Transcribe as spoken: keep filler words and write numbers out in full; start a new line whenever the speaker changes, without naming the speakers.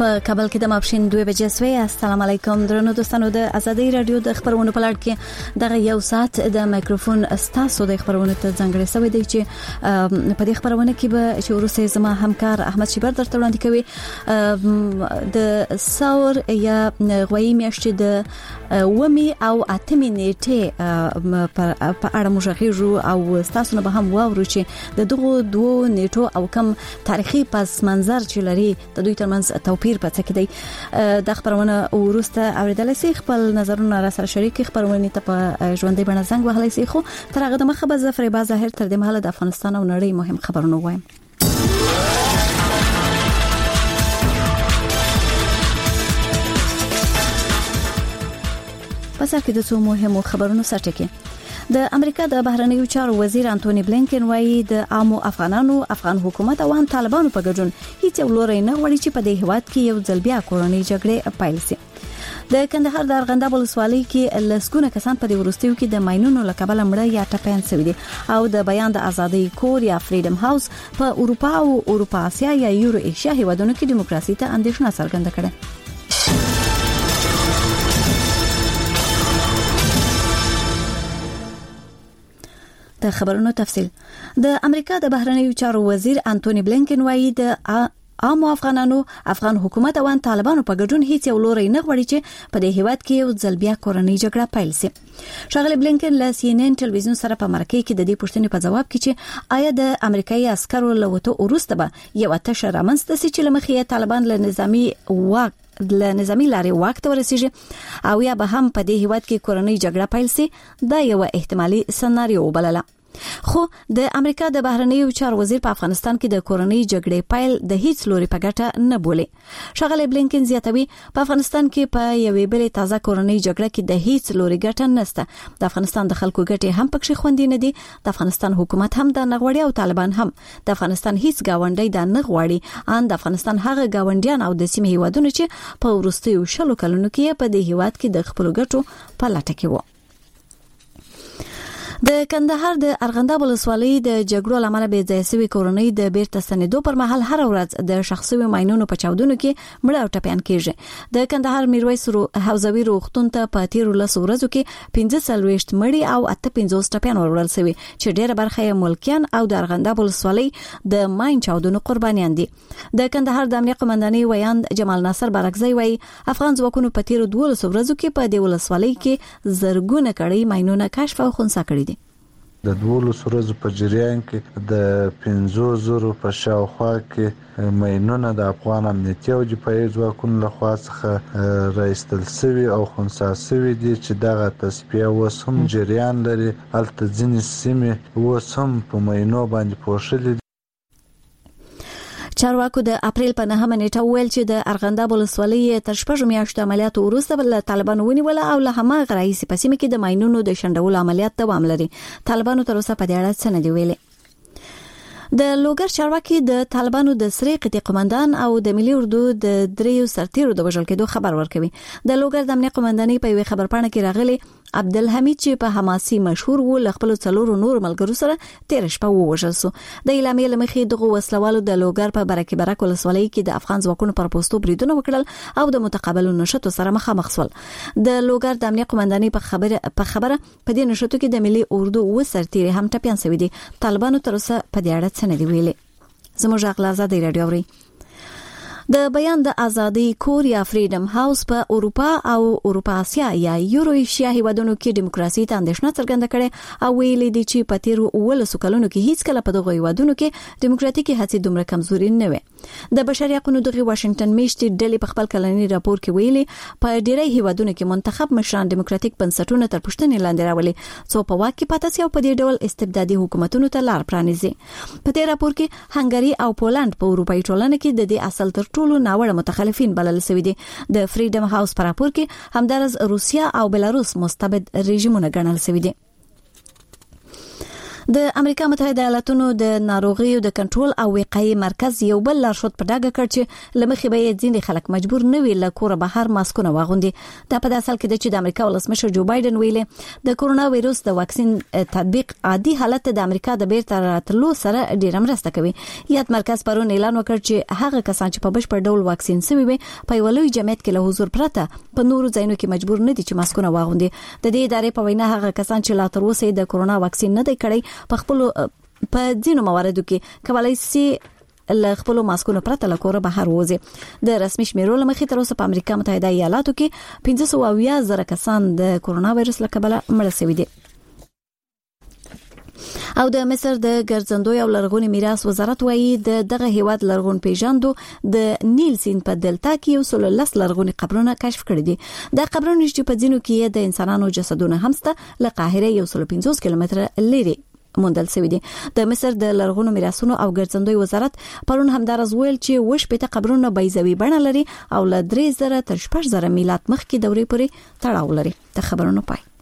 په کابل کې د ماپښین دوه بجې سوي. السلام علیکم درنو دوستانو، د ازادي رادیو د خبرونو په لړ کې دغه یو ساعت د مایکروفون استاسو د خبرونو ته ځانګړی شوی دی چې په دې خبرونه کې به چې ورسې زما همکار احمد شیبر درته وړاندې کوي. د ثور یا غوي میاشتې د ومي او اتمې نیټه په اړه موږ غږیږو او تاسو نه به هم واورو چې د دغو دوه نیټو او کم تاریخي پس منظر چې لري د دوی ترمنځ توپیر پڅ کې دی. د خبرونه ورسته اوریدل سي خپل نظرونه را سره شریک خبرونه ته په ژوندۍ بڼه زنګ وهلی سي. خو تر هغه د مخه به زفر با ظاهر تر دې مهاله د افغانستان او نړۍ مهم خبرونه وایم. پس کې د څو مهمو خبرونو سرټکی. د امریکا د بهرنیو چارو وزیر انټونی بلینکن وایي د عامو افغانانو، افغان حکومت او هم طالبانو په ګډون هیڅ لوري نه غواړي چې په دې هیواد کې یو ځل بیا کورنۍ جګړه پیل شي. د کندهار د ارغنداب ولسوالۍ کې لسګونه کسان په دې ورستیو کې د ماینونو لکبل مړه یا ټپيان شوي دي او د بیان د ازادۍ کور یا فریډم هاوس په اروپا او اروپا اسیا یا یورو ایشیا هیوادونو کې دیموکراسي ته اندېښنه څرګنده کړه. د خبرونو تفصیل. د امریکا د بهرنیو چارو وزیر انټونی بلینکن وایي د عام افغانانو، افغان حکومت او طالبانو په ګډون هیڅ یو لوري نه غواړي چې په دې هیواد کې یو ځل بیا کورنۍ جګړه پیل شي. شغله بلینکن له سی ان ان ټلویزیون سره په مرکه کې د دې پوښتنې په جواب کې چې آیا د امریکایي عسکرو له وته ورسته به یو تشه رامنځته شي چې لمخې طالبان له نظامی واک له نظامی لارې واک ته ورسیږي او یا به هم په دې هیواد کې کورنۍ جګړه پیل شي، دا یو احتمالي سناریو بلله. خو د امریکا د بهرنیو چارو وزیر په افغانستان کې د کورنۍ جګړې پیل د هیڅ لوري په ګټه نه بولي. شغله بلینکن زیاتوي په افغانستان کې په یوې بلې تازه کورنۍ جګړه کې د هیڅ لوري ګټه نشته. د افغانستان د خلکو ګټې هم پکې خوندې نه دي. د افغانستان حکومت هم د نغوړی او طالبان هم د افغانستان هیڅ گاونډي د نغوړی ان د افغانستان هغه گاونډیان او د سیمې هیوادونو چې په ورستیو شلو کلونو کې په دې هیواد کې د خپل ګټو په لټه کې وو. د کندهار د ارغنداب ولسوالۍ د جګړو لامل به ځای سوي کورنۍ د بیرته ستنېدو پر مهال هر ورځ د شخصي ماینونو په چاودنو کې مړه او ټپيان کېږي. د کندهار میرویس حوزوي روغتون ته په تیر لس ورځو کې پنځه څلوېښت مړي او اته پنځوس ټپيان وروړل شوي چې ډېره برخه یې ملکیان او د ارغنداب ولسوالۍ د ماین چاودنو قربانیان دي. د کندهار د امنیت قومندانۍ ویاند جمال ناصر بارکزی وایي افغان ځواکونو په تیر دولس ورځو کې په دې ولسوالۍ کې زرګونه کړي ماینونه کشف او خنثی کړي دي.
د دولس ورځو په جریان کې د پنځو زرو په شاوخوا کې ماینونه د افغان امنیتي او دفاعي ځواکونو لخوا څخه راایستل شوي او خنثی شوي دي چې دغه تصفیه اوس هم جریان لري. هلته ځینې سیمې اوس هم په ماینو باندې پوښلې دي.
چارواکو د اپریل په نهمه نیټه ویل چې د ارغنداب ولسوالۍ تر شپږ میاشتو عملیاتو وروسته بل طالبانو ونیول او له هماغه راهیسې په سیمه کې د ماینونو د شنډولو عملیات دوام لري. طالبانو تر اوسه په دې اړه څه نه دی ویلي. د لوګر چارواکي د طالبانو د سری قطعي قومندان او د ملي اردو د دریو سرتیرو د وژل کېدو خبر ورکوي. د لوګر د امنیت قومندانۍ په یوه خبرپاڼه کې راغلي عبدالحمید چې په حماسي مشهور و ل خپل څلورو نور ملګرو سره تیر شپه ووژل شو. د اعلامیې لمخې دغه وسلوالو د لوګر په برکې برک ولسوالۍ کې د افغان ځواکونو پر پوسټو بریدونه وکړل او د متقابل نشټو سره مخامخ شول. د لوګر د امنیت قومندانۍ په خبره په خبره په دې نشټو کې د ملي اردو و سرتیري هم ټپيان شوي دي. طالبانو تر اوسه په دې اړه څه نه دی ویلي. زموږ غلا آزادۍ رادیو اوري. د بیان د ازادۍ کور یا فریډم هاوس په اروپا او اروپا اسیا یا یورو ایشیا هیوادونو کې دیموکراسي ته اندېښنه څرګنده کړې او ویلي دي چې په تیر اوولسو کلونو کې هیڅ کله په دغه هیوادونو کې دیموکراتیکي هڅې دومره کمزوري نه وي. د بشري حقوقو دغه واشنگټن میشتې ډلې په خپل کلنی راپور کې ویلي په ډیری هیوادونو کې منتخب مشران دیموکراتیک بنسټونه تر پوښتنې لاندې راولي څو په واک کې پاتې سي او په دې ډول استبدادي حکومتونو ته لار پرانیزي. په دې راپور کې هنګری او پولند په اروپאי ټولنه کې د دې اصل تر ټولو ناوړه متخلفین بلل شوی دي. د فریډم هاوس پر راپور کې همدارس روسیا او بلاروس مستبد رژیمونه ګڼل شوی دي. د امریکا متحده ایالاتونو د ناروغیو د کنټرول او وقایې مرکز یو بل لارښود په ډاګه کړ چې لمخې به ځینې خلک مجبور نه وي له کوره بهر ماسکونه واغوندي. دا په داسې حال کې د چې د امریکا ولسمشر جو بایدن ویلي د کورونا وایروس د واکسین تطبیق عادي حالت د امریکا د بیرته راتلو سره ډیره مرسته کوي. یاد مرکز پرون اعلان وکړ چې هغه کسان چې په بشپړ ډول واکسین شوي وي په یو لوی جمعیت کې له حضور پرته په نورو ځایونو کې مجبور نه دي چې ماسکونه واغوندي. د دې ادارې په وینا هغه کسان چې لا تر اوسه د کورونا واکسین نه دی کړی په خپل په ځینو مواردو کې کولای شي له خپل ماسکونو پرته له کوره بهر وځي. د رسمي شمیرو لمخې تر اوسه په امریکا متحده ایالاتو کې پنځه سوه اویا زره کسان د کورونا وایروس له کبله مړه شوي دي. او د مصر د ګرځندوی او لرغونی میراث وزارت وایي د دغه هیواد لرغون پیژندو د نیل سیند په دلتا کې یو سل لس لرغونی قبرونه کشف کړي دي. د قبرونو چې په ځینو کې د انسانانو جسدونه هم شته له قاهره یو سل پنځوس کیلومتره لري موندل شوی دي. د مصر د لرغونو میراثونو او ګرځندوی وزارت پرون همدارز ویل چې وش پته قبرونه بیزوي بڼه لري او له درې زره تر شپږ زره میلاد مخکې دورې پورې تړاو لري. د خبرونو پای.